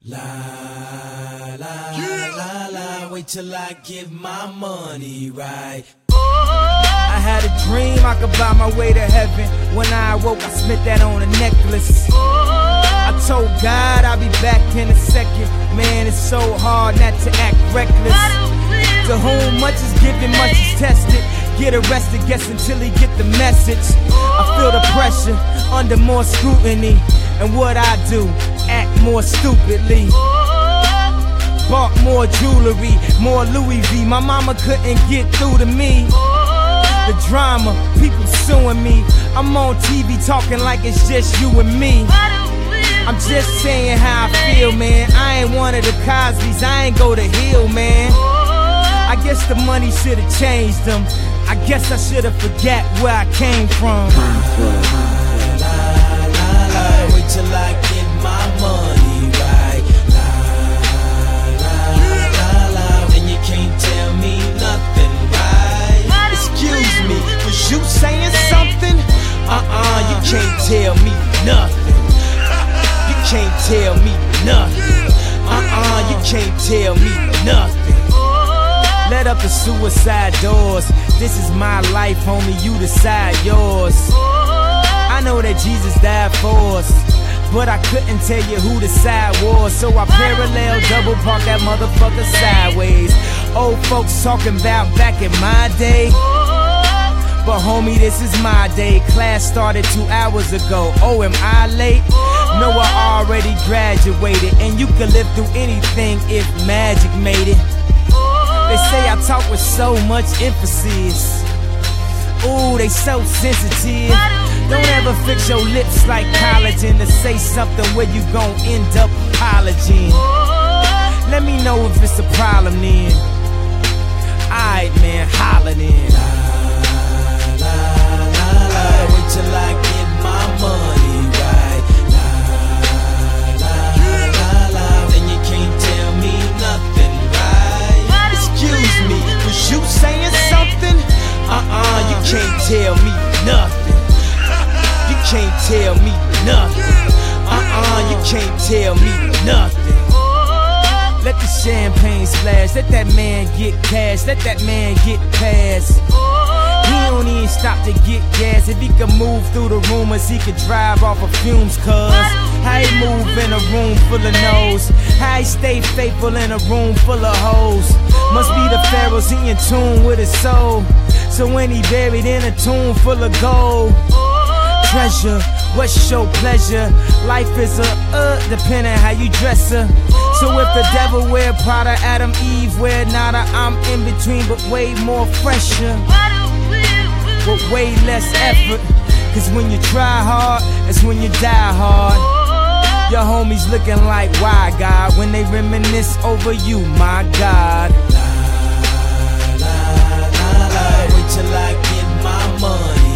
La la la la, wait till I get my money right. I had a dream I could buy my way to heaven. When I awoke, I spent that on a necklace. I told God I'll be back in a second. Man, it's so hard not to act reckless. To whom much is given, much is tested. Get arrested, guess until he get the message. I feel the pressure under more scrutiny. And what I do, act more stupidly. Bought more jewelry, more Louis V. My mama couldn't get through to me. The drama, people suing me. I'm on TV talking like it's just you and me. I'm just saying how I feel, man. I ain't one of the Cosbys, I ain't go to Hill, man. I guess the money should've changed them. I guess I should've forgot where I came from. Wait till I get my money right. And you can't tell me nothing, right? Excuse me, was you saying something? You can't tell me nothing. You can't tell me nothing. You can't tell me nothing. Let up the suicide doors. This is my life, homie, you decide yours. I know that Jesus died for us, but I couldn't tell you who the side was. So I parallel double park that motherfucker sideways. Old folks talking about back in my day, but homie, this is my day. Class started 2 hours ago. Oh, am I late? No, I already graduated. And you can live through anything if magic made it. They say I talk with so much emphasis. Ooh, they so sensitive. Don't ever fix your lips like collagen to say something where you gon' end up apologizing. Let me know if it's a problem then. Alright, man, holler then. Wait till I get my money right. And you can't tell me nothing, right? Excuse me, was you saying something? You can't tell me nothing. You can't tell me nothing. You can't tell me nothing. Let the champagne splash, let that man get cash, let that man get past. He don't even stop to get gas. If he could move through the rumors, he could drive off of fumes, cuz how he move in a room full of no's, how he stay faithful in a room full of hoes. Must be the pharaohs, he in tune with his soul. So when he buried in a tomb full of gold, treasure, what's your pleasure? Life is a depending how you dress her. So if the devil wear Prada, Adam, Eve wear nada, I'm in between but way more fresher, with way less effort. Cause when you try hard, that's when you die hard. Your homies looking like, why God? When they reminisce over you, my God. Wait till I get my money